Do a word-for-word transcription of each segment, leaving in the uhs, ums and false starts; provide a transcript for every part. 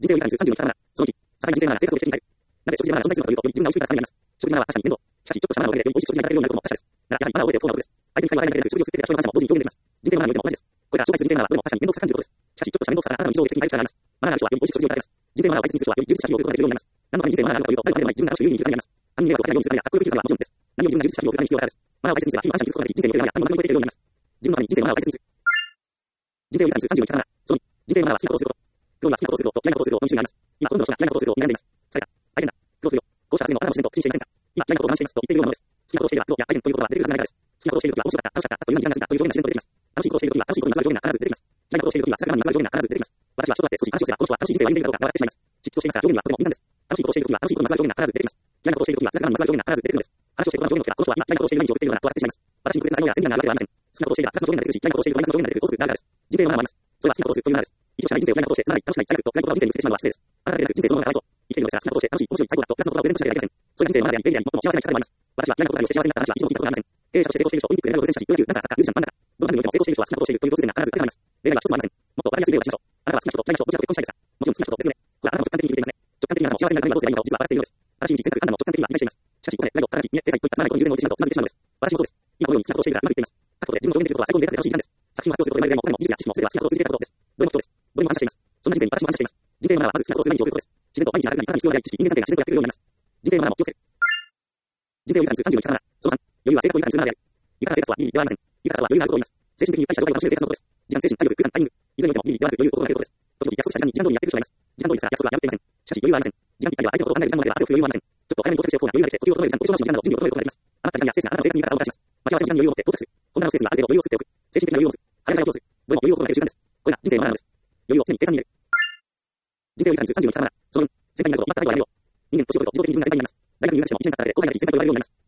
人生を理解するさんじゅうの生き方なら、そのいち、ささに人生なら生活をしてみたい。なぜ食事マナーが存在するのかというと、より自分が美味しくなるためにあります。食事マナーは確かに面倒。しかし、ちょっとしたマナーを覚えて、より美味しい食事が食べれるようになることも確かです。なら、やはりマナーを覚えておくことがです。相手に不快を与えないだけでなく、食事を作っていた人の感謝も同時に表現できます。人生マナーにおいても同じです。これから紹介する人生マナーはどれも確かに面倒くさかったということです。しかし、ちょっとした面倒くささがあなたの日常を的に変える力があります。マナーがある人はより美味しい食事をいただけます。人生マナーを大切にする人はより充実した日を送ることができるようになります。何のために人生マナーがあるのかというと、誰も自分が楽しく有意義に生きるためにあります。他人に迷惑をかけないようにするためには、かっこよく生きるためにはもちろんです。何より自分が充実した日を送るために必要なからです。マナーを大切にすれば、日々感謝に気づくことができ、人生において何も何も超えているようになります。自分のために人生マナーを大切にする。人生を理解するさんじゅうの生き方なら、そのい、人生マナーは好きなことをすること。プロには好きなことをすることと嫌いなことをすることのに種類があります。今、ほとんどの人が嫌いなことをすることを選んでいます。された。大変だ。苦労するよ。こうした発言をあなたの自然と口にしていませんか？今、嫌いなことを我慢していますと言っているようなものです。好きなことをしていれば苦労や大変ということは出てくるはずないからです。好きなことをしているときは面白かった、楽しかったという何時間が過ぎたという表現が自然と出てきます。楽しいことをしているときは楽しいことにまつわる表現が必ず出てきます。嫌いなことをしているときは辛くなるにまつわる表現が必ず出てきます。私は人と会って少し話をすれば、この人は楽しい人生を歩んでいるかどうか笑ってしまいます。嫉妬していますが、表現にはとても敏感です。楽しいことをしているときは楽しいことにまつわる表現が必ず出てきます。嫌いなことをしているときは辛くなるにまつわる表現が必ず出てくるのです。話をしていることの表現の時は、この人は今嫌いなことをしている毎日を送っているようなと笑ってしまいます。私に特別な才能やセミナーがあるわけではありません。好きなことをしていればプラスの表現が出てくるし、嫌いなことをしているとマイナスの表現が出てくる、高速なるからです。人生のマナーはあります。それは好きなことをするというマナーです。意図しない人生を嫌いなことをして、つまり楽しくない、辛くと、嫌いなことは人生に移ってしまうのは失礼です。あなただけでなく人生そのものがかわいそう。生きているのですが、好きなことをして楽しい、面白い、最高だと、プラスのことをプレゼントしなければいけません。それが人生のマナーであり、便利であり、最も幸せな生き方でもあります。私は嫌いなことをして幸せになった話は以上に聞いたことがありません。経営者として成功している人、オリンピックでメダルを全者し、プロ野球、ダンサー、サッカー、ミュージシャン、漫画家、どの分野においても成功している人は好きなことをしているという共通点が必ず出てまいります。例外は一つもありません。もっとわかりやすい例を出しましょう。あなたは好きな人と嫌いな人、どちらと結婚したいですか？もちろん好きな人とですよね。これはあなたも直感的に気づいていますね。直感的にあなたも幸せになるためにはどうすればいいのかを実は分かっているのです。正しい道選択、あなたも直感的には理解しています。しかし、ここで、ライド、働き、見栄、定裁といったつまらないことに優先を置いてしまうとつまずいてしまうのです。私もそうです。今このように好きなことをしているがうまくいっています。各ことで自分の表現できることは最高に贅沢で楽しい時間です。作品を発表することで前よりも他にも技術や知識も全ては好きなことを続けていたことです。どれもそうです。どれも感謝しています。そんな人生に私も感謝しています。人生のマナーはまず好きなことをする毎日を送ることです。自然と毎日働くに体に必要な知識、人間関係が自然とやってくるようになります。人生のマナーも気をつける。人生を理解するさんじゅうの生き方なら、そのさん、余裕は生活を理解するマナーである。いかが生活はいいではありません。いかがは余裕があることを言います。精神的にゆったりした状態を楽しむ生活のことです。時間、精神、体力、空間、タイミング。いずれにおいても意味ではなく余裕を心がけることです。時々約束した時間に時間通りにやっている人がいます。時間通りですが、約束は破っていません。しかし余裕はありません。時間ぴったりは相手のことを考える時間なのでは、汗を拭く余裕はありません。ちょっと早めに到着しておこうが余裕ができて、呼吸を整える時間、お化粧直しの時間など準備を整えることができます。あなたの時間やスペースがあなたの生活に味方をもたらします。待ち合わせの時間に余裕を持って到着する。こんなのスペースにはある程度余裕を作っておく。精神的な余裕を持つ。早めのことをする。どれも余裕を心がける習慣です。これが人生のマナーなのです。余裕を常に計算に入れる。人生を理解するさんじゅうの生き方なら、そのに、先輩になること、全くないことはやめよう。人間年を取ると自動的に自分が先輩になります。大学に入学してもいちねん経っただけで、後輩になり先輩と言われるようになります。何かなくてもわかります。時間がなくてもわかります。時間があなたを先輩と自動的に昇格させてくれます。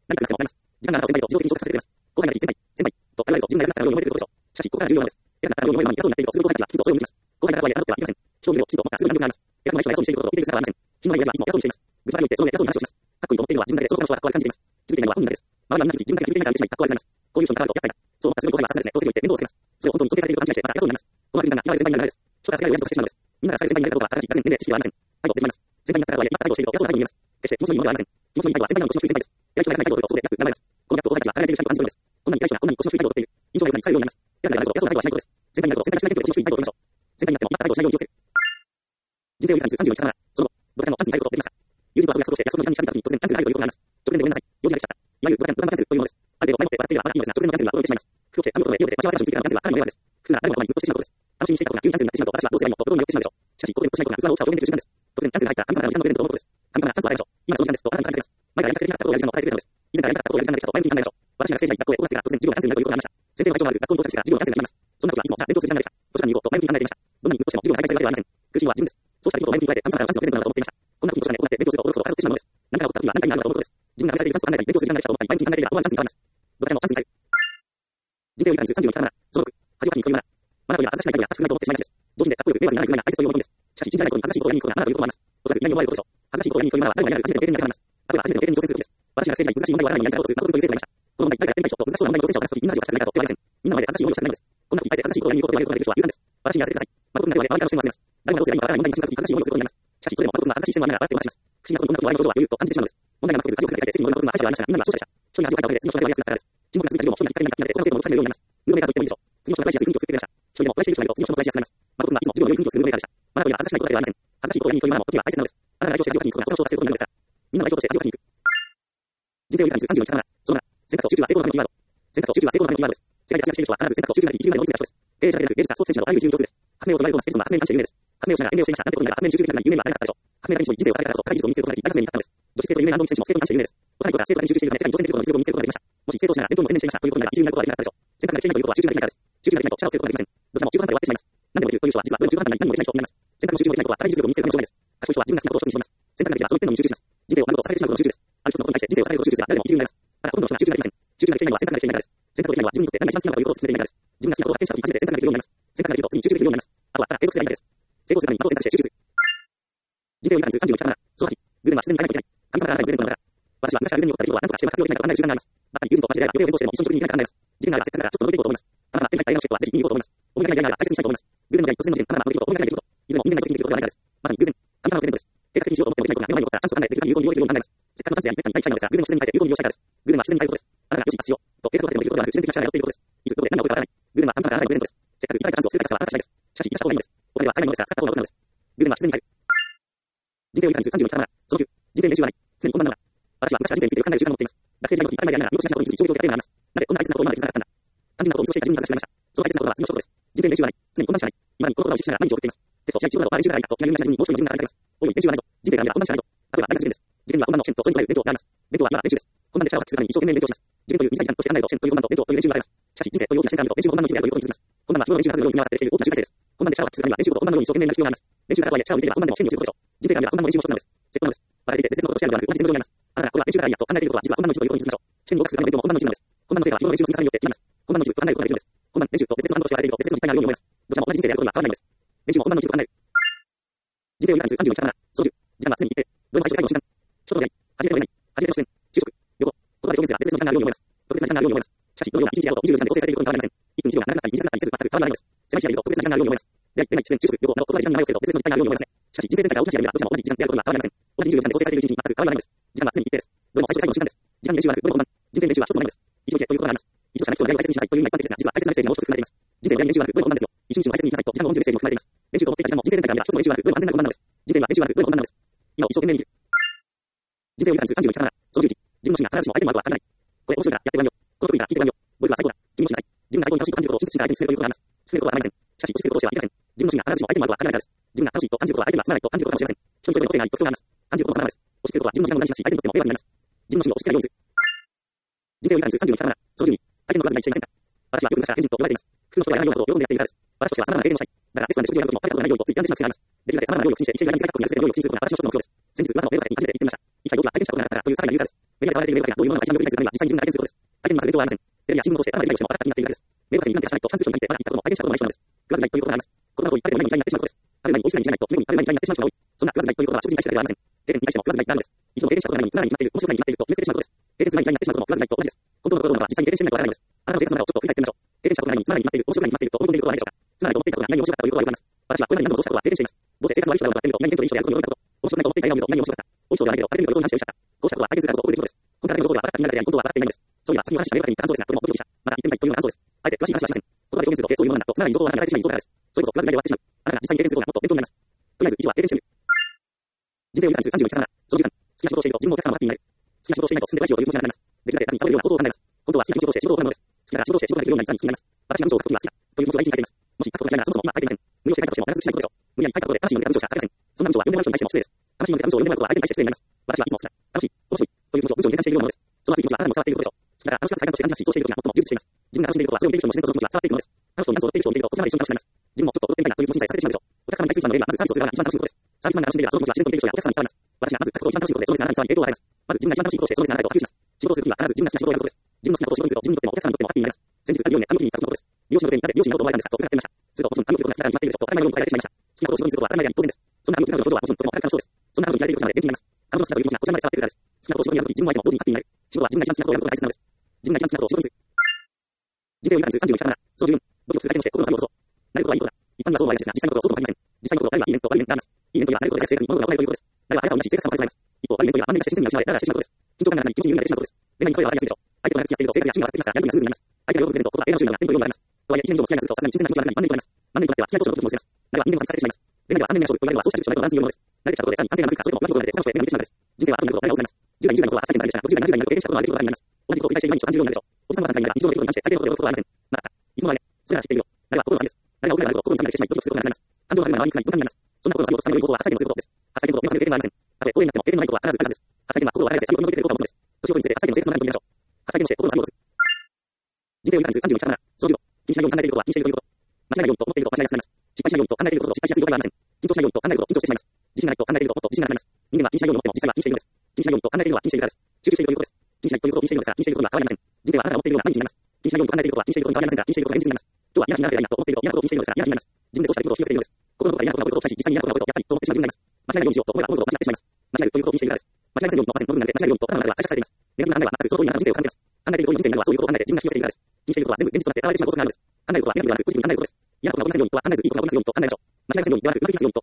後輩になり先輩、先輩と言われると自分が偉くなったらように思えてくることでしょう。しかし、ここから重要なのです。偉くなったらように思えるのに、偉そうになっていると、する後輩たちはきっとそれを見ます。後輩になったとはいえ、あのことはありません。人を見ればきちんと思ったらすぐに良くなります。偉くない人が偉そうにしていることを見ている姿はありません。人の前ではいつも偉そうにしています。愚痴ばかり言って、その上で偉そうに話をします。かっこいいと思っているのは自分だけで、その彼の人はかっこ悪い感じています。気づいていないのは本人だけです。周りはみんな気づき、自分だけ気づいていないから言ってしまい、かっこ悪くなります。こういう人に関わると厄介だ。そう思ったらすぐに後輩はさすがですね、とすぐ言って面倒をつけます。それを本当に尊敬されていると勘違いして、また偉そうになります。この悪い分が今まで先輩になるためです。人が世界をやりとしてしまうのです。みんなが世界で先輩になるかどうかは、形、学年、年齢、知識ではありません。態度できます。先輩になったからとはいえ、今態度をしていると偉そうな態度に見えます。決して気持ちのいいものではありません。気持ちのいい態度は先輩の腰の低い先輩です。偉い人が偉くない態度をすると、そうでなくならないです。このギャップを後輩たちは考えている人に感じ取るのです。こんなに偉い人がこんなに腰の低い態度をとっている。印象が良くなり、されるようになります。偉くなると、偉そうな態度はしないことです。先輩になると、先輩がしない程度で腰の低い態度を取りましょう。先輩になっても、また態度をしないように気をつける。人生を理解するさんじゅうの生き方なら、その後、部下の安心に入ることができますか？友人とはそれ約束して、約束の時間に近づいた時に突然キャンセルが入るということになります。直前でごめんなさい。用事ができちゃった。いわゆるドタキャン、ドタキャンセルというものです。ある程度前もって笑っていればまだいいのですが、直前のキャンセルは驚いてしまいます。服を着て、髪を整え、家を出て、待ち合わせ場所に着いてからのキャンセルはかなりの迷惑です。普通なら誰もの前にぐっとしてしまうことです。楽しみにしていたことが急にキャンセルになってしまうと、私はどうすればいいのと心に寄ってしまうでしょう。しかし、ここでぐっとしないことが器の大きさを表現できる瞬間です。突然キャンセルが入った神様からの時間のプレゼントを思うことです。神様がチャンスを与えましょう。今その時間ですとあなたに感じます。前からやりたくてできなかったことをやる時間を与えてくれたのです。以前からやりたかったことをやる時間ができたと前向きに考えましょう。私が学生時代、学校へ行ってから突然授業がキャンセルになるということがありました。先生の会長もある学校に到着してから授業がキャンセルになります。そんなことはいつも、じゃあ勉強する時間ができた。図書館に行こうと前向きに考えていました。どんなにぐっとしても授業が再開されるわけではありません。苦しいのは自分です。そうした出来事を前向きに捉えて神様からのチャンスのプレゼントなのだと思っていました。こんなことに図書館で行って勉強すると驚くほど驚くてしまうのです。何かが起こった時は何かになるのだと思うことです。自分が試されているチャンスを考えたり勉強する時間ができたと思ったり前向きに考えていれば思わぬチャンスに変わります。どちらもチャンスに変える。人生を理解するさんじゅうの生き方なら、そのろく、恥をかきにこういうマナー。マナーというのは新しくない態度や賢くないと思ってしまいがちです。同時でかっこよく迷惑にならないくらいが大切というものです。しかし、信じられないことに恥ずかしいことをやりに行くことがマナーということもあります。おそらく意外に思われることでしょう。恥ずかしいことをやりに行くというマナーは誰もがやる初めての経験になります。例えば初めての経験に挑戦することです。私が学生時代難しい問題を洗いにやりたいことをする、誠という生徒がいました。この問題、誰かやってみたい人と難しそうな問題に挑戦者を探すとき、みんなではしたくないかと言われません。みんなの前で恥ずかしい思いをしたくないのです。こんなことにあえて恥ずかしいことをやりに行こうと言われることができる人は勇敢です。私にやらせてください。誠になれば周りからの視線を集めます。誰もがどうすればいいのかわからない問題に立ち向かうときに恥ずかしい思いをすることになります。しかし、それも誠が恥ずかしい視線を見ながら笑ってお話します。不思議なことにこんなことをありのことは余裕と感じてしまうのです。問題が全く書いて次に戻ることが大事ではありましたが、みんなが勝者でした。一人が恥をかいたおかげで次の人がやりやすくなったからです。沈黙が続いた授業も一人が光になって他の生徒も難しめるようになります。ムードメーカーと言ってもいいでしょう。次の人が大事やすい雰囲気を作ってくれました。一人でもこれしている人がいると次の人も大事やすくなります。誠がいつも授業の良い雰囲気を作るムードメーカーでした。マナーというのは恥ずかしないことではありません。恥ずかしいことをやりに行くというマナーも時には大切なのです。あなたが代表して恥をかきに行くことがこの人をさせることになるのですから。みんなが代表として恥をかきに行く。人生を理解するさんじゅうの生き方なら、そのなな、選択と集中は成功のためのキーワード。選択と集中は成功のためのキーワードです。世界で活躍している人は必ず選択と集中ができ生きるまでに追いついた人です。経営者だけでなく芸術者、スポーツ選手などあらゆる自由に上手です。発明を唱えるようなステージの発明に関して有名です。発明をしながら演芸をしていました。なんてことになら発明に集中できる夢はなれなかったでしょう。発明家に人生をされたからこそ、高い技術を身につけることができ、大学生になったのです。女子生徒で有名な安藤美選手も成功に関して有名です。幼い頃から生徒に集中しているため、世界に挑戦できることの実力を身につけることができました。もし成功しながら伝統も専念していましたということなら、一流になることができなかったでしょう。選択ができないということは集中ができないからです。集中ができないと力をつけることができません。どちらも中途半端で終わってしまいます。何でもできるという人は実はどれも中途半端な何もできない人になります。選択の集中もできないことは高い技術力を身につけるための障害です。賢い人は自分が好きなことを一つに絞ります。選択ができればその一点のみに集中します。人生を何度とさせてしまうことの集中です。ある一つのことに対して人生をされることの集中ですが、誰でも一流になります。ただ、ほとんどの人が集中ができません。集中ができないのは選択ができないからです。選択ができないのは自分にとって何が一番好きなのかということを進めていないからです。自分が好きなことを発見したとき、初めて選択ができるようになります。選択ができると次に集中できるようになります。あとはただ継続すればいいだけです。成功するために後を選択して集中する。人生を理解するさんじゅうの生き方なら、そのはち、偶然は必然に変えないといけない。神様から与えられたプレゼントなのだから。私は昔から偶然に起こった出来事は何とかして活用できないか考える習慣があります。また、友人と同じであれば予定を変更しても一緒に食事に行けないか考えます。自分があればせっかくだからちょっと覗いていこうと思います。あなたが天下一大のチェックはぜひ見に行こうと思います。思いがけないなら大切にしたいと思います。偶然の間に突然の事件、あなたが覗いていくこと、思いがけない出来事、いずれも人間ができることではないからです。まさに偶然。 神様のプレゼントです。計画的にしようと思ってもできないことが目の前に起こったチャンスを考えて、具体有効に利用できるように考えます。せっかくのチャンスであり、めったにない機会なのですが、偶然の必然に対して有効に利用したいからです。偶然は必然に対することです。あなたがよし、しよう。と計画を立ててもいいことではなく、自然的な力が宿っていることです。いつどこで何が起こるかわからない。偶然は神様から与えられるプレゼントです。せっかくいただいたチャンスを作り方はあなた次第です。しかし、生かした方がいいのです。お金は買えないものですから、使った方がお得なのです。偶然は必然に入る。人生を豊かにするさんじゅうの生き方なら、そのきゅう、人生の練習はない。常に困難なのだ。私は昔から人生についてよく考える習慣を持っています。学生時代の時、当たり前でありながら、見落としなことについて衝撃を受けた例があります。なぜこんな大切なことを今まで気づかなかったんだ。単純なことを見過ごしていた自分に正しくなりました。その大切なことは次の一言です。人生の練習はない。常に困難しかない。今にこの言葉を意識しながら毎日を送っています。テスト、試合、仕事など、まあ練習がないと、気が緩みがちな自分にもう一人の自分が現れます。おい、練習はないぞ。人生が見れば困難しかないぞ。例えば、大学受験です。受験には困難の試験とそれに備える勉強があります。勉強は今は練習です。困難で力を発揮するために一生懸命に勉強します。受験という短い時間として考えると試験という困難と勉強という練習があります。しかし、人生という大きな試験があると練習も困難の一部であるということに気づきます。困難は日頃の練習がずるように見合わせてきている大きな集大成です。困難で力を発揮するためには練習こそ困難のように一生懸命になる必要があります。練習があるとはいえ力を入れれば困難でも試験に落ちることでしょう。人生が見れば困難の練習も一つなのです。絶好なのです。笑っていて別々のことをしてやるのではなく、同じ戦闘になります。あなたがこれは練習だからいいやと考えていることは実は困難の一部ということに気づきましょう。試験に合格するための勉強も困難の一部なのです。困難のせいは日頃の練習の積み重ねによって起きます。困難の一部と考えることができるのです。困難練習と別々の反応として言われていると別々の実態があるように思います。どちらも同じ人生であることが変わらないのです。練習も困難の一部と考える。人生を豊かにするさんじゅうの生き方なら、そのじゅう、時間は常に一定。どれも最初と最後の瞬間。一つのやり、初めてのやり、初めての視点、就職、旅行、言葉で表現すれば別々の時間があるように思います。特別な時間があるように思います。しかし、どのような一日であろうとにじゅうよじかんで構成されていることに変わりません。いっぷんいちびょうが長かったり短かったりせず全く変わらないのです。狭い視野でいると特別な時間があるように思います。出会い、出ない、出演、就職、旅行など言葉で時間に迷うけど別々の時間があるように思いますね。しかし、人生全体が同じ視野で見ればどちらも同じ時間であることが変わりません。同じにじゅうよじかんで構成されている一日に全く変わらないのです。時間は常に一定です。どれも最初と最後の瞬間です。時間に練習はなく、どれも困難。人生の練習は一つもないのです。一度きりということがあります。一度しかない人の悩みを大切にしなさいという意味は一般的ですが、実は大切なメッセージがもう一つ含まれています。人生の練習はなく、どれも困難ですよ。一日も大切に生きなさいと時間の恩じるメッセージも含まれています。練習と思っていた時間も人生全体から見れば一つの練習はなく、どれも安全な困難なのです。人生は練習はなく、どれも困難なのです。今を一生懸命に生きる。人生を豊かにするさんじゅうの生き方なら、そのじゅういち、自分の芯が必ずしも相手の前とは変わらない。これ面白いからやってごらんよ。この得意から聞いてごらんよ。ボイスは最高だ。君の芯が最高。自分が最高に楽しいと感じることを親切心から相手に進めるということがあります。進めることはありません。しかし、落ち着くことをしてはいけません。自分の芯が必ずしも相手の前とは変わらないからです。自分が楽しいと感じることは相手にはつまらないと感じることかもしれません。人それぞれの個性があり、特徴があります。感じることの差があります。落ち着くことは自分の芯が無駄にしなし、相手にとっても迷惑になります。自分の芯を押し付けないようにする。人生を豊かにするさんじゅうの生き方なら、そのじゅうに、大変の数が一致しませんか。私はよく昔から変人と言われています。普通の人がやらないようなことを喜んでやっているからです。私としては様々な経験をしたい。だが、レストランで食事をやることも食べたことがないようにとつい病んでしまう癖があります。できるだけ様々な料理を口にして、一緒にライブに学校にやるせいで料理を口にすることが私の一つの目標です。先日、噂のメールに初めて行ってみました。一体僕は体験したことがなかったからというさらな理由からです。メディアで騒がれているメールがどういうものなのか一番よく理解するためには実際に自分が体験することです。体験にまず勉強はありません。テレビや新聞を通して生で理解をしても分かった気になっているからです。メールだけになんて出さないとチャンス商品になってまだ言ったことも体験したこともない人なのです。食わず嫌いということがあります。こんなことを言ったら毎日嫌いになってしまうことです。食べる前に美味しくないにしないと目に食べる前に嫌いになってしまう人が多い。そんな食わず嫌いということは食事に対してではありません。経験に対しても食わず嫌いなのです。一度も経験したことがないのにつまらないに決まっている、面白くないに決まっていると決めつけてしまうことです。経験する前に嫌いになってしまうことも食わず嫌いと同じです。本当のことを思うのは実際に経験してみないとわからないのです。あなたの生活の中をちょっと振り返ってみましょう。経験したことがないのにつまらないに決まっている、面白くないに決まっていると思い込んでいることはないでしょうか。つまらないと思っていたことが何も面白かったということはよくあります。私はこれまで何度もそうしたことは経験しています。どうせ性格の悪い人だろうとやってみると、何々といい人であることに驚いたこと。面白くないと思っていた夢を見ると何も面白かった。美味しそうではないけど、あれで見ると予想の話をした。こうしたことは体験するからこそ起こる出来事です。本当は誰のことが分かった気になるだけであり、本当は分かっていないのです。そういえば、先ほど話したメールだけに言った感想ですが、とても驚きでした。また言ってみたいというような感想です。あえて詳しい話はしません。言葉で表現すると、そういうものなんだと、つまらない情報は流れてしまいそうだからです。それこそ食わず嫌いで終わってしまう。あなたが実際に経験することがもっと面倒になります。とりあえず、以上は経験してみる。人生を豊かにするさんじゅうの生き方なら、そのじゅうさん、好きな仕事をしていると自分もお客様のハッピーになる。好きな仕事をしていないと進んでこないしようという気持ちになります。できるだけ他人にサボるようなことを考えます。本当は好きな仕事をして仕事を行うのです。好きなら仕事をして仕事ができるようになりたいに好きになります。私が文章を書くときは好きだという気持ちを大事に書いています。もし書くことが嫌いならそもそも今書いていません。無理をして書いたとしても必ずしないことでしょう。無理やり書いたことで楽しいので文章しか書けません。そんな文章は読んでもらう人に対しても失礼です。楽しいので文章を読んでもらうことは相手に対して失礼になります。私はいつも好きだ、楽しい、面白いという文章を文章に変換しているようなものです。その熱い気持ちはあなたにも伝わっていることでしょう。好きだから楽しく最短として感じたし、そうしているときが最も充実しています。自分が楽しんでいることはそれを見ている人も自然とその気持ちは伝わっていくものです。楽しそうにダンスを踊っている人を見ているとこちらまで一緒に楽しくなります。自分もちょっと踊ってみたいなという気持ちにさえさせてしまうでしょう。お客様に対する一番の礼儀はまずサービスをする側が一番楽しいことです。サービスマンが楽しんでいればその気持ちは自然と見ている人やお客様に伝わります。私がまず書くことを一番楽しいことでその別にあなたに伝わり影響を与えます。まず自分が一番楽しいことをしてその別にあなたへと波及します。仕事をするときは必ず自分が好きな仕事をやることです。自分の好きなことを仕事にすると自分にとってもお客様にとってもハッピーになります。先日旅をね、髪を切りに行った時のことです。美容師の女性になぜ美容師になろうと思われたんですかと伺ってみました。すると、もちろん髪を切ることが好きだからに決まっているでしょと当たり前のように答えられてしまいました。好きなことを仕事にすることは当たり前であり当然です。そんな髪を切ることはもちろんとても彼女のことです。そんな彼女に嫌いでいることなので元気になります。彼女の好きだという気持ちがこちらまで伝わってくるからです。好きなことを仕事にやるとき自分も相手も同時にハッピーになる。仕事は自分が一番好きなことをやることが大切なのです。自分が一番好きなことを仕事にする。人生を豊かにするさんじゅうの生き方なら、その十分、努力するだけのして心の作業こそ。なることはいいことだ。一般にはそうは言いがちですが、実際のことをそうとも限りません。実際のことを誰はいい面と悪い面があります。いい面といえば慣れることで生活に物が分かるということです。誰は速さを生み出し生活が変わってしまいます。一方悪い面といえば安定化して自然に失われ、だらだらしてしまうことです。緊張感がある中に気持ちに緩んでしまうことです。恋愛に声は荒れやすいでしょう。相手と長く付き合っていると生活や趣味が上がってきますから、やる気がスムーズになります。相手が喜んでくれると心は永遠の収入が天というようになります。とはいえ、一年以上も付き合いが続くとさすがに新鮮な気持ちがなくなり、万年となります。万年となっては付き合い当初のことも忘れます。誰は人間の感じされてしまいます。恋愛では三年目勝負と言われるのはそうしたる人のバランスによるものです。慣れてきたことでさらに安定がなるか、それとも上手いことがなって他の人へ目が向いてしまうのです。人生は後になること、誰が多くなります。じゅう代、にじゅう代の頃ははちさいでも慣れでしたが、ごじゅう代、ななじゅう代になると経験したことがあることがあります。同じことを繰り返して毎日を感じるようになるでしょう。同じことを繰り返して毎日を感じるようになるでしょう。おじさんはさん代になら、非常に良いことに感じて相手のことを喜ぶことがありません。なかった。いつものあれ、それはしているよ。誰は心の差です。誰は知っているよ。誰は心の差です。誰が心の差で心の差になってしまい、努力することがなくなります。感情がある前に周りに来ないことになります。そんな心の差を落とすための良い方法ははちさいでもすることです。はっさいでも目を覚める経験はありません。たとえ高齢になっても経験のないことは必ずあるはずです。はっさいでは心を洗い出して最後に覗けていることを持つのです。年を取りにつれてはっさいでの生活の悩みを見ましょう。はっさいでもして心の差を落とす。人生を豊かにするさんじゅうの生き方なら、その理論、気にしないように考えていることは気にしているということ。間違いないようにと思っていると間違いが進みます。失敗しないようにと考えていることと失敗しやすいことがありません。緊張しないようにと考えることと緊張してしまいます。自信がないと考えているともっと自信がなくなります。人間は気にしないように思っても実際は気にしているのです。気にしないようにと考えているのは気にしているからです。集中しているということです。気にしないということを気にしているのですが、気にしていることには変わりません。人生はあなたが思っているような毎日になります。気にしないようにと考えていることは気にしていることに変わりませんが、気にしていることが現実になります。今日は嫌な気になる嫌いなと思っていると嫌なことを気にしているのですが、嫌な気になります。自分でそうしたことを気にしているのです。心のどこか嫌なことが起こることを期待し、実際に嫌なことが起こるとやっぱりと思ってしまう自分がいます。間違いないようにしようと思えば思うほど間違ってしまいます。間違えるということを気にしているからです。間違いませんようにとませんの部分なので、間違えるようにと頭の中では解釈されています。ネガティブな考えは全くその通りな人生を考えています。考えている通りの人生になるのはそういうことを考えて自分が気にしているからです。気にしていることは全部現実となって現れてしまうことがあるのです。考えることはネガティブではなくポジティブに考えることです。嫌なことが起こらないようにとは考えずいいことが起こらないようにと考えましょう。間違いませんようにではなくうまくいきますようにと考えましょう。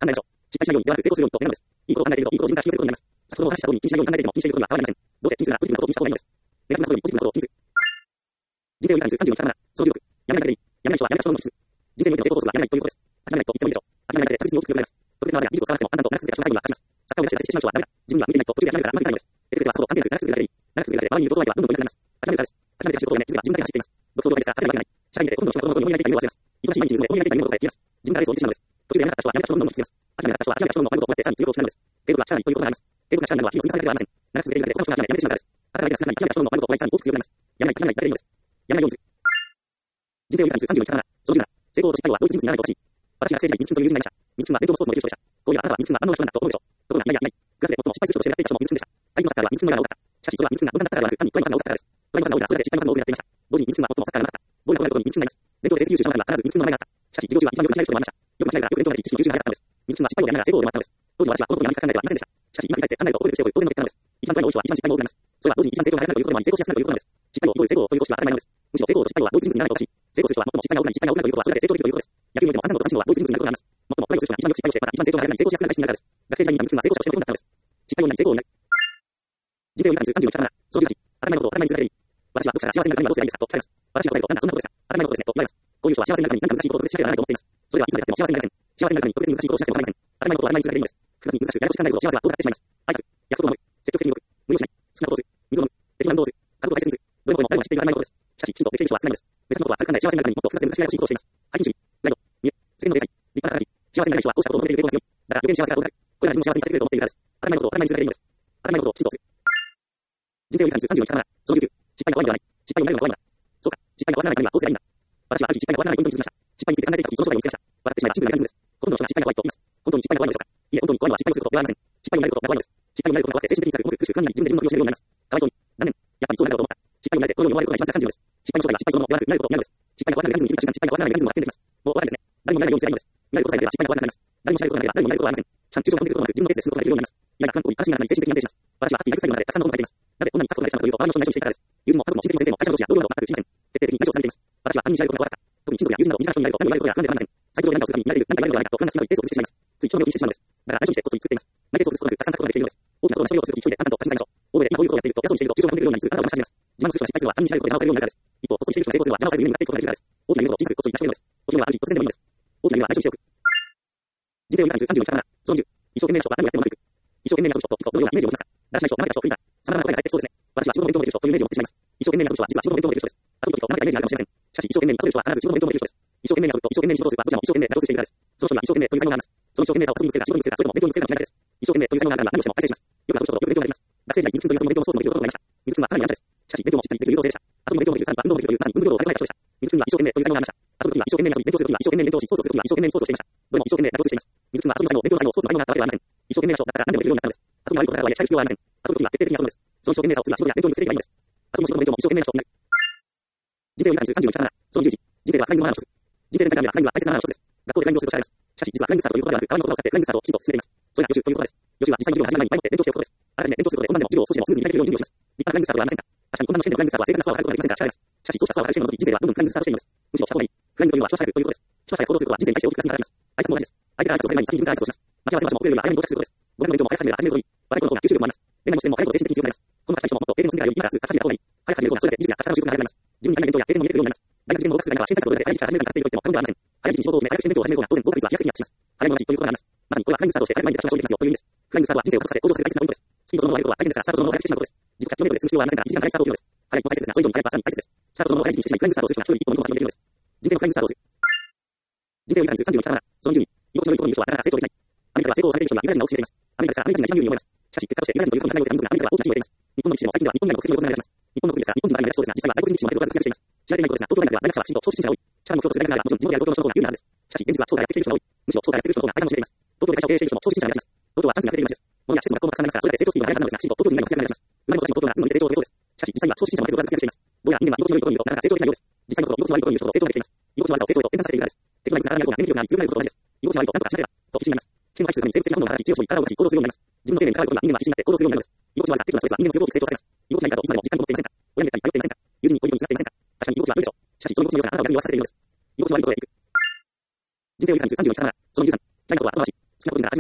失敗しないようにではなく成功するようにと選ぶのです。いいことを考えていると、いいことを自分から引き寄せることになります。先ほどお話しした通り、気にしないように考えていても気にしていることには変わりません。どうせ気にするならポジティブなことを気にした方がいいのです。ネガティブなことよりポジティブなことを気にする。人生を理解するさんじゅうよんからなな、その努力。やめないだけでいい。やめない人はやめた人のみです。人生においての成功コースはやめないということです。諦めないと言ってもいいでしょう。諦めないで確実に大きく強くなります。特別な技術を使わなくても、あんなと長く続けた最後には勝ちます。サッカーを出して挫折してしまう人はダメだ。自分には向いていないと途中で諦めるからうまくいかないのです。できればそこを関係なく長く続けるだけでいい。長く続けるだけで周りにいる予想相手はどんどん上手くなります。諦めるからです。諦めて走ることをやめ、自分が自分だけ走っています。独創状態ですから諦めるわけない。社会でほとんどの人がこのことを思いやりたい理由を忘れます。忙しい毎日にずっと思いやりたい理由のことが言っています。自分がレースを見てしまうのです。途中でやめなかった人はやめた人のどんどん引きます。諦めなかった人は諦めた人の前のことを思ってさらに強くなるのです。継続は力なりということがあります。継続が力なるのは火を継ぎさせるだけではありません。長く続けているだけで他の人が諦めてしまうからです。働いて少なくなり諦めた人の前のことを思いさらに大きく強くなります。やめない、諦めないだけでいいのです。やめないようにする。人生を理解するさんじゅうよんからなな、そのじゅうなな、成功と失敗は同一人物にならないとほしい。私が学生時代にみつきという友人がいました。みつきは伝統のスポーツの優勝者。こういうあなたはみつきが万能な人なんだと思うでしょう。ところが、いやいやいや、クラスで最も失敗する人としてやっていた人もみつきでした。最近のサッカーはみつきの名が多かった。しかし、それはみつきが無駄だったからではなく、単にトライの数が多かったからです。トライの数が多いからそれだけ失敗の数も多くなっていました。同時にみつきは最もサッカーがなかった。どうやらこうなることにみつきがなります。伝統で成績優秀な中には必ずみつきの名前があった。しかし、授業中は一番よくしない人もいました。よくしないがよく伝統があり、知識の優秀な方だったのです。みつきは失敗をやめながら成功をやめたのです。当時私はこのことをやめか考えてはいませんでした。しかし、今振り返って考えると覚えてるしておく当然の結果なのです。一番トライの多い人は一番失敗も多くなります。それは同時に一番成長が早くなるということもあり、成功しやすくなるということなのです。失敗を覚える成功という常識は当たり前なのです。むしろ成功と失敗は同一人物にならないとおかしい。成功する人は最も失敗が多くなり、失敗が多くなるということはそれだけ成長できるということです。野球においてもあんなことをした人は同一人物になることがあります。最もトライをする人が一番よく失敗をして、また一番成長が早くなり、成功しやすくなる人になるからです。学生時代にみつきが成功者としてのことだったのです。失敗をやめ成功をやめ。人生を理解するさんじゅうよんからなな、そのじゅうはち、当たり前のことを当たり前にするだけでいい。私は読者が幸せになるためにはどうすればいいですかと聞かれます。私が答えると、なんだそんなことですか。当たり前のことですねと言われます。こういう人は幸せになるために何か難しいことを特別しなければならないと思っています。それではいつまでやっても幸せになりません。幸せになるために特別に難しいことをしなければなりません。当たり前のことを当たり前にするだけでいいのです。複雑に難しくややこしく考えると幸せは遠ざかってしまいます。愛する、約束を守る、積極的に動く、無理をしない、好きなことをする、水を飲む、適当な運動をする、家族を大切にする、どれもこれも誰もが知っている当たり前のことです。しかし、きちんとできている人は少ないのです。別のことは軽く考え幸せになるためにもっと複雑で難しいややこしいことをしています。背筋主義、プライド、見栄、世間の冷静、立派な働き、幸せになる人はこうしたことを求めている傾向が強い。だから余計に幸せが遠ざかる。これは自分を幸せにさせてくれると思っているからです。当たり前のことを当たり前にするだけでいいのです。当たり前のことをきちんとする。人生を理解するさんじゅうよんからなな、そのじゅうきゅう、失敗が怖いのではない。失敗をやめるのが怖いのだ。そうか、失敗が怖いのならどうすればいいんだ。私はある日失敗が怖いのならポイントに気づきました。失敗について考えていた時、その正体を見つけました。笑ってしまえばシンプルなメカニズムです。ほとんどの人が失敗が怖いと言います。本当に失敗が怖いのでしょうか。いえ、本当に怖いのは失敗をすることではありません。失敗をやめることが怖いのです。失敗をやめることが怖くて精神的に辛く、苦しく、不安になり、自分で自分の首を絞めるようになります。かわいそうに。残念。やっぱりそうなるだろうと思った。失敗をやめてこのように思われることが一番辛いです。失敗の正体は失敗そのものではなく、なることになるのです。失敗が怖くなるメカニズムに気づく瞬間、失敗が怖くなるメカニズムが発見できます。もうお分かりですね。誰もならないようにすればいいのです。なることさえやれば失敗が怖くなります。誰もしないことがなければ誰もなることはありません。ちゃんと中長を込めていることなく、自分のペースで進むことができるようになります。今が観光に関心がない精神的に安定します。私はハッピーな最後までたくさんのことが書いています。なぜこんなに書くことができたのかというと、周りの人と一緒にしていたからです。友人も家族も親戚も先生も会社の上司や同僚など全く知りません。徹底的に内容をされています。私は他人に知られることが怖かった。特に親族や友人など身近な人になると何を言われることや何でもありません。先ほど何かをするために何か言われる何か言われるのではないかと不安な隙間を一定数をしてしまいます。つい人目を気にしてしまうのです。だから内緒にしてこっそり作っています。内定数を作ることなくたくさん書くことができるのです。大きなことを成し遂げようとするとき一人で淡々と確かめましょう。欧米で今こういうことをやっていると、よそにしていると、中長を込めているようになり、あなたを話し始めます。自慢のする人が失敗するのは他人に知られることで直されるようになるからです。一方、こっそりしている人が成功するのは邪魔されず夢に向かっていくことができるからです。大きな夢を小さくこっそり成し遂げるのです。時にはある日突然でもいいのです。大きな夢は内緒にしておく。人生を理解するさんじゅうよんからなな、そのじゅう、一生懸命な人は何をやってもうまくいく。一生懸命な人と、このようなイメージを持ちますか。だらしない人、怠けた人、不利だ。様々な声が返ってそうですね。私は仕事の勉強もできる人というイメージを持ってしまいます。一生懸命な人は実は仕事の勉強もできる人です。遊ぶ時と怠けたイメージがあるかもしれません。しかし一生懸命に遊ぶ人は必ず仕事の勉強もできる人です。一生懸命に遊ぶと一生懸命に仕事をするはどちらも一生懸命なことをしているからです。その人には一生懸命という才能があります。その一生懸命さを遊びにつけた仕事につけたそれとも勉強につけたかもしれないです。一生懸命という才能があるなら何をしても改善します。よく遊ぶ人とよく勉強ができます。学生時代に水木というその勉強のソースもできることがありました。水木はかなりやんちゃです。しかし勉強もしっかりできる優等生でした。遊ぶの勉強もできる、さらには運動もできるというまさに運動量を兼ね備えた人でした。水木には一生懸命という才能がありました。遊ぶ時は一生懸命に遊び、勉強する時は一生懸命に勉強し、スポーツをする時は一生懸命にスポーツをしていました。どれも一生懸命なことをしています。水木は遊ぶの才能、勉強の才能、スポーツの才能があったわけではありません。一生懸命な人だったから何でもできるようになったのです。遊ぶの悪いことだからやりたい必要はありません。遊ぶ時は徹底的に遊ぶのです。その一生懸命さを次は仕事や勉強に移せればいいのです。遊ぶ仕事も勉強も一生懸命な人になる。人生を理解するさんじゅうよんからなな、そのじゅういち、人生ではフライングのマナーの一つ。人生全体ではフライングは大切なマナーの一つです。学校でフライングをするとされます。しかし実はフライングスタートということではなく、代わりの言葉を使ってフライングスタートをきちんと進めています。それが予習ということです。予習は実際に授業が始まる前に前もって勉強しておくことです。あらかじめ勉強することで、どんなでも授業を少しでもスムーズにやれるように準備をします。立派なフライングスタートはありませんか。確かにこんなの試験でフライングスタートは正確なスコアを変えることができませんから、しかしそうしたスコアを変える試験を除き、人生はどんどんフライングスタートしているのです。むしろした方がいい。フライングというのは人されるということです。人され行動することは人生に対して大きく活になります。挨拶も同じです。相手が挨拶をされる前に先に自分から挨拶をします。待ち合わせ場所も遅れるよりは早めに到着することです。ごめんの勉強も早く始めれば始めることに、若い頃の方が吸収力もあります。恋愛もしても早いことで精神的に強くなります。この書きたい人ももっと経験を積んでからより今からすぐ書き始めた方がいい。早く始める方がそれで技術や書き方の習慣が上がります。自分に足りない勉強や経験も入れてくるようになります。大学受験も合格するなら試験対策を入れて早い時期から始めるなんて言っておいても過言ではありません。早い時期に仕事を決め早くして勉強を始める方が当然合格率は飛躍的にアップします。早い者勝ちということがあります。まさにこれはフライングスタートをして早く前に立ちましょうできますよという意味です。フライングスタートは人生を加速させ向上する大切なポイントです。スピードそのものを上げることは大変ですが、スタートそのものを早くしてしまうことです。実はキロメートルで進む必要はありませんから、いちじかん早いスタートを切るのです。早いも大切ですが、そういうのに変えればさらに大切です。スタートそのものを早くしてしまい、フライングスタートをする人が一人一歩の一歩を先にできるのです。人生のフライングスタートをする。人生を理解するさんじゅうよんからなな、そのじゅうに、居心地のいいところにいる人はなかなか成長できない。アメリカでは成功をされている人がアメリカ人が多く知っています。アメリカですからアメリカ人が一番有利に思います。しかし結果としてアメリカ人ということにならないのでアメリカは大きな地位を得ています。日本の歴史でも最近では日本以外の国籍のことが目立ちます。日本の国ですから日本人ばかり目立ちそうですが、実際は外国人の歴史も目立つ活躍しています。知られていないことですが、東京大学では在学者はきちんと承知信者が多い。力の目標とする大学ならばもちろん地元である東京の人の方が有名なはずです。しかし現実はそうだやってきている人が多い。むしろそうだやっている人の方が大半を占めています。東京で会社を経営している人も承知信者が目立ちます。東京はチャンスに溢れている街です。物や施設も学校もたくさんありますから、それだけ成長スピードが速くなるのですが、きちんと東京人以外の活躍が目立ちます。生まれも育ちも東京なら運の成長を得そうです。しかし実際には承知信者も継続活躍しています。どうやら人間は居心地のいいところにいるとなかなか成長できないようです。実際のところ居心地の悪いところにいる人ほど成長ができています。居心地の悪さを成長へと転換させているからです。テクノロジーが上がらないような免疫力が強くなることと同じです。居心地の悪いとなんとかしなければと必死になります。危険を排除するために生物的な本能が働き、知恵を絞り体を動かし行動するようになります。自分の生命に関わることが人間は必死になって行動するようになるのです。居心地の悪さ、テクノロジーは人間の強豪を成長させます。居心地のいいかといつまでも実感を持っていませんか。親に対して頼っていませんか。友人に恋人につながっていませんか。確かに居心地は良いでしょう。しかしその居心地の良さがあなたを逆に弱させているのです。居心地の悪いところへ行く。人生を理解するさんじゅうよんからなな、そのじゅうさん、嫌いなことは後回し。好きなことになら始めよう。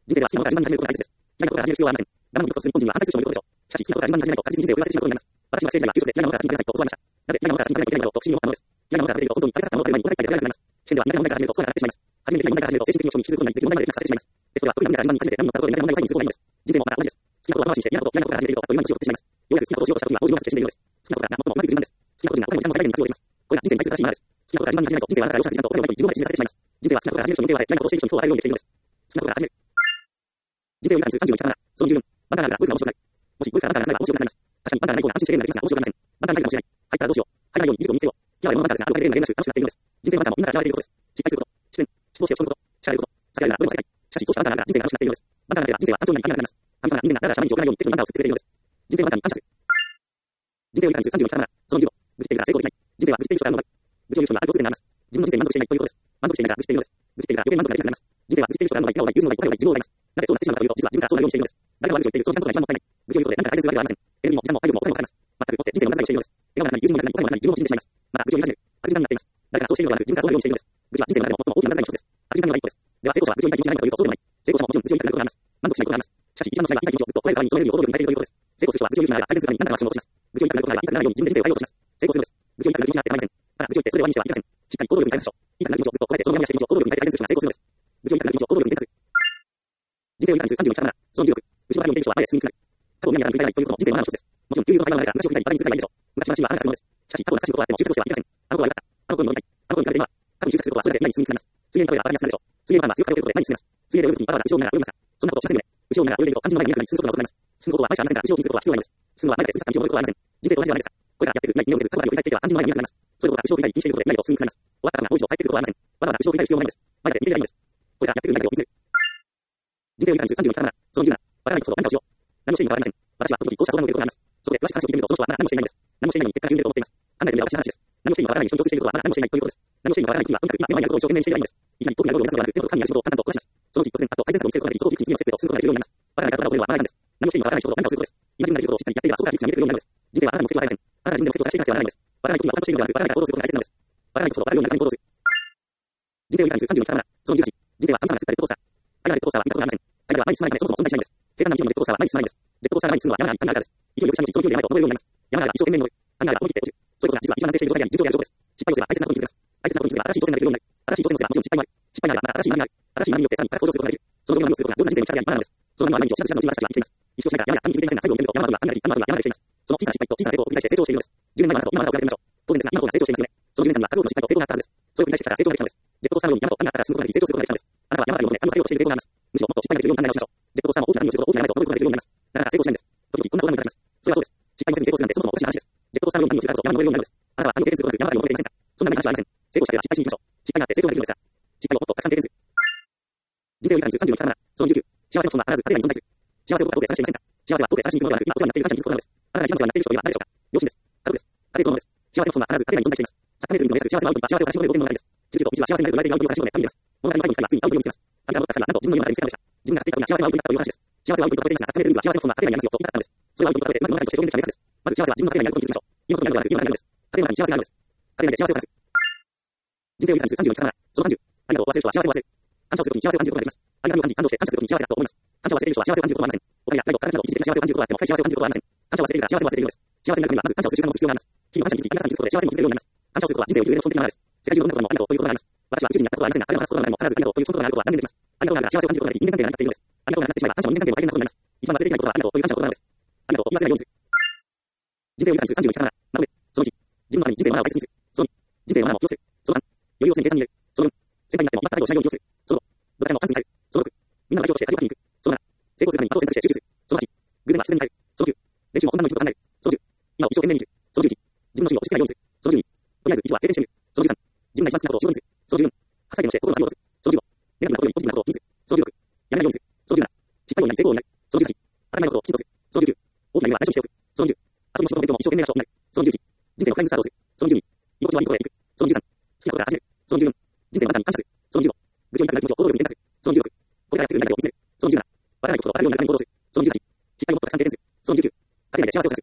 人生は好きなことが順番に始めることが大切です。嫌なことから始める必要はありません。我慢の日本人は反対する人もいることでしょう。しかし、好きなことから順番に始めないと確実に人生を売り出してしまうことになります。私は生理や給食で嫌なものから死になさいと教わりました。なぜ嫌なものから死にならないといけないのかと不思議に思ったのです。嫌なものから出ると本当に食べたかったものを食べる前にお腹いっぱいで食べられなくなります。試験では苦手な問題から始めるとスコアが下がってしまいます。初めて嫌な問題から始めると精神的に落ちに気づくことができる問題まで落下させてしまいます。テストは得意な問題から順番に始めて何のったことで苦手な問題を最後にすることがいいのです。人生もまた同じです。好きなことを後回しにして嫌なこと嫌なことから始めているとあっという間に年を取ってしまいます。ようやく好きなことをしようとした時は青汁を差ししているのです。好きなことが最もうまくいく順番です。好きなことには他にも時間も最大限に活用できます。これが人生に対する正しいマナーです。好きなことから順番に始めないと人生はあなたが容赦時間とお金を毎日自分まで縮めさせてしまいます。人生は好きなことから始める人に手を与え嫌なことをしている人に手を与えるようにできているのです。好きなことから始める。人生を豊かにするさんじゅうよんからなな、そのじゅうよん、バカなら僕が面白くない。もし僕からバカなら面白くなります。確かにバカがない方が安心してゲームができますが面白くなりません。バカがないかもしれない。入ったらどうしよう。入らないように技術を身につけよう。嫌なものばかりですが、ある程度のゲームが楽しくなっているのです。人生はあなたもみんなが嫌われていることです。失敗すること、失恋、失望して落ち込むこと、力れること、避けられるならどれも避けたい。しかし、そうしたあなたが人生が楽しくなっているのです。バカがなければ人生は安定になります。神様が人間がだらだらしゃべりにしようがないように手とにあなたを作ってくれているのです。人生はあなたに感謝する。人生を豊かにするさんじゅうよんからなな、そのじゅうご、愚痴っているが成功できない。人生は愚痴っている人があるのだ。愚痴を言う人にはある共通点があります。自分の人生に満足していないということです。満足していないから愚痴っているのです。愚痴っているが余計満足ができなくなります。人生は愚痴っている人があるのが言うのがいくら言うのがいくら言うのがいるのがいます。なぜそうなってしまうかというと、実は自分からそうなるようにしているのです。誰かが悪口を言っているとその時間も一番もったいない。愚痴を言うことで何か改善するわけではありません。エネルギーも時間も体力もお金もかかります。全くもって人生の無駄遣いをしているのです。笑顔の中に友人も中にお金も中に自分を信じてしまいます。また愚痴を言い始める。悪循環になっています。誰かがそうしているのではなく自分からそうなるようにしているのです。愚痴は人生の中でも最も大きな無駄遣いの一つです。悪循環には一歩です。では成功者は愚痴を言いたい気持ちがないかというとそうでもない。成功者ももちろん愚痴を言いたくなることがあります。満足しないことがあります。しかし一番の違いは言いたい気持ちをぐっと声を代わりに認めるよう努力に耐えているということです。成功する人は愚痴を言う人なら改善するために何らかのアクションを起こします。愚痴を言いたくなることがあれば言いたくならないように自分で人生を変えようとします。成功するのです。愚痴を言いたくなる気持ちになって構いません。ただ愚痴を言ってそれで終わりにしてはいけません。しっかり行動力に変えましょう。言いたくなる気持ちをぐっとこらえてそのままにしている気持ちを行動力に変えて改善する人が成功するのです。愚痴を言いたくなる気持ちを行動力に変えます。人生を豊かにするさんじゅうよんからなな、そのじゅうろく、後ろから読んでいる人は前へ進みにくくなる。過去を見ながら振り返らないということも人生のマナーの一つです。もちろん、有有の会話の中で昔を振り返り、バカにするがいいでしょう。昔話はあなたがするものです。しかし、過去の昔のことはあっても習得としてはありません。あの頃は良かった。あの頃に乗りたい。あの頃に比べて今は、過去に習得することはそれだけ今に進みにくくなります。水泳の例えばバカにするでしょう。水泳のパンは強く通ることで前に進みます。水泳で泳ぐときにわざわざ後ろを見ながら泳ぎました。そんなことをしませんよね。後ろを見ながら泳いでいると肝心の前に見ながら進むことが遅くなります。進むことは毎日ありませんが、後ろを気にすることは必要なのです。進むは何かで進むか感じを覚えることはありません。人生と同じではないですか。これがやってる、ない、目をつぶって過去から振り返っていては肝心の前に見なくなります。そういうことが後ろを振り返り気にしていることで何かと進みにくくなります。終わったからもう一度帰ってくることはありません。わざわざ後ろを振り返る必要もないんです。前だけ見ていればいいんです。これがやってる、何かを見せる。人生を豊かにするさんじゅうよんからなな、そのじゅうなな、わからないことを何かをしよう。何もしていいのは変わりません。私は時々こうした相談を受けることがあります。そこで詳しく話を聞いてみると、その人はまだ何もしていないのです。何もしていないのに結果が順でいると思っています。考えてみれば私の話です。何もしていいのはわからない人に共通していることはまだ何もしていないということです。何もしていいのはわからない人にはとにかく今目の前にあることを一生懸命にしていればいいんです。いきなり遠くにあることを目指すのではなく、手の届かない仕事を簡単とこなします。そのうち突然パッと改善策を見つけることができ、そこを一気に次のステップへと進むことができるようになります。わからない方が起こるのはわからないんです。何もしていいのはわからない仕事を何かをすることです。今順なることをしっかりやっていればそこから切りが見えてくるようになるのです。人生はあなたの目的はありません。あなたが自分で目標を探していかなければならないのです。わからない時には他の人のではなく、わからないから行動することが大切なのです。わからないことをわかるようになるために行動する。人生を豊かにするさんじゅうよんからなな、そのじゅうはち、人生は神様が作ったジェットコースター。彼らのジェットコースターは見たことがありません。彼らは前に進まないためそもそも存在しないのです。平坦な道のジェットコースターは前に進まないのです。ジェットコースターが前に進むのは山があり、谷があるからです。勢いよく下に落ち、その勢いで山へと登れるようになります。山があれば一生懸命に登る。谷があれば思い切って落ちる。そういうことが実は一番安定している状態であり、順調である証拠です。失敗をすれば大切なことに気づきます。大切なことに気づけば新しい挑戦ができるようになる。新しい挑戦をすればもちろん失敗もある。失敗があればまた新しい学びがある。新しい学びによってさらに高く向上することができる。その上の学びをすることが上手な人生の力であり、学びです。その学びは毎日を知らず知らずのうちに私たちは生きています。意識をしながら山や谷に気づいていませんが、最後を見ると山は山なり、山は山なりしています。その小さな失敗と小さな成功を繰り返して成長しているのです。じゅうねんまえのあなたと今のあなたを比べてみましょう。当然ですが、今の方が成長していますよね。そのじゅうねんかんには数多くの失敗と成功があったはずです。それを繰り返してきたから成長ができたのです。ジェットコースターのように山と谷があったから進むことができ、成長することができたのです。あなたは山ありを求め、谷を作りをしている抵抗があります。むしろもっと失敗ができるように考え直しましょう。ジェットコースターも大きな谷をすること、大きな山へと登ることができるようになります。なかなか成功しないんです。時々こんな相談もいただきます。それはそうです。失敗もせずに成功するなんてそもそもおかしな話です。ジェットコースターのように谷をするからこそ山に登れるようになるのです。あなたは谷を経験することなく山ありを登れていませんか。そんな話はありません。成功したでは失敗しに行きましょう。失敗があって成長ができるのですが、失敗をもっとたくさん経験する。人生を豊かにするさんじゅうよんからなな、そのじゅうきゅう、幸せの存在は必ず彼らに存在する。幸せをどこかどこで探していませんか。幸せはどこで探しに行くのではなく、今お世話になっている感謝に気づくことなのです。あなたが一番お世話になっている人といえば誰でしょうか。両親です。家族です。家庭そのものです。幸せの存在は必ず彼らに存在しています。サッカーメールにも約幸せを会うと幸せを差し伸べることのないです。中中と道は幸せになると言われている愛を探し求め神です。物語の最後に神はついに会うことを見つけます。神が戻った神はなんと自分のような彼に見つけたのでした。自分がやっていたことに幸せを会うことになったという話です。幸せを会うことになったと言いますが、サッカーメールには幸せの存在は彼らにありますよと言いたかったのです。それを会うことになってうまく物語として表現できた名作です。まず幸せは自分の彼らにあることに気づきましょう。今そこにあるのではなく、今の中にあるのです。家庭の中に幸せがあるのです。家庭内で幸せを探す。人生を豊かにするさんじゅうよんからなな、そのさんじゅう、ありがとうを忘れる人は幸せを忘れる。感謝をするときに幸せを感じることができます。ありがとうを感じ、感動して感謝するときに幸せだと思います。感謝を忘れる人は幸せを感じることはありません。お金や愛を、体などを一時的な幸せを感じることがあっても、幸せを感じることはありません。感謝を忘れるから幸せを忘れているのです。幸せになるためにはまず感謝をする時間を持つ必要があります。日々感謝に気づき、皆さんに気づくことで幸せにも気づけるようになります。感謝をすることは人生を有利な基本的なマナーです。世界中どんなことでもありがとうということがあります。私は宇宙人になったことはありませんが、彼を話すことがないも必ずありがとうというそのことがあることは何でもできます。ありがとうがあるから幸せを感じることができ、人間関係が成り立っているのです。ありがとうがなくなってしまえば感謝も人間関係の大変なことになります。一番忘れていけないことはありがとうという感謝のことなのです。ありがとうを言い忘れないようにする。人生を豊かにするさんじゅうよんからなな、なので、そのいち、自分のために人生のマナーを大切にする。そのに、人生のマナーを気をつける。そのさん、余裕を常に計算に入れる。そのよん、先輩になっても全く態度をしないように気をつける。そのご、どこからもチャンスに入る。そのろく、みんなの代表として恥をかきに行く。そのなな、成功するために後を選択して集中する。そのはち、偶然は必然に入る。そのきゅう、練習も困難の一部と考える。そのじゅう、今を一生懸命に生きる。そのじゅういち、自分の芯を押し付けないようにする。そのじゅうに、とりあえずいちは停電してみる。そのじゅうさん、自分が一番好きなことを仕事にする。そのじゅうよん、発災点をして心の旅をする。そのじゅうご、ネガティブなことよりポジティブなことを気にする。そのじゅうろく、やめないようにする。そのじゅうなな、失敗をやり成功をやる。そのじゅうはち、当たり前のことをきちんとする。そのじゅうきゅう、大きな夢は内緒にしておく。そのじゅう、遊びも仕事も勉強も一生懸命な人になる。そのじゅういち、人生のフライングスタートをする。そのじゅうに、居心地はいいところへ行く。そのじゅうさん、好きなことから始める。そのじゅうよん、人生のあなたに感謝する。そのじゅうご、愚痴を言いたくなる気持ちを行動力に転化する。そのじゅうろく、これからやっている何かを見つめる。そのじゅうなな、わからないこととわかるようになるために行動する。そのじゅうはち、失敗をもっとたくさん経験する。そのじゅうきゅう、家庭内で幸せを探す。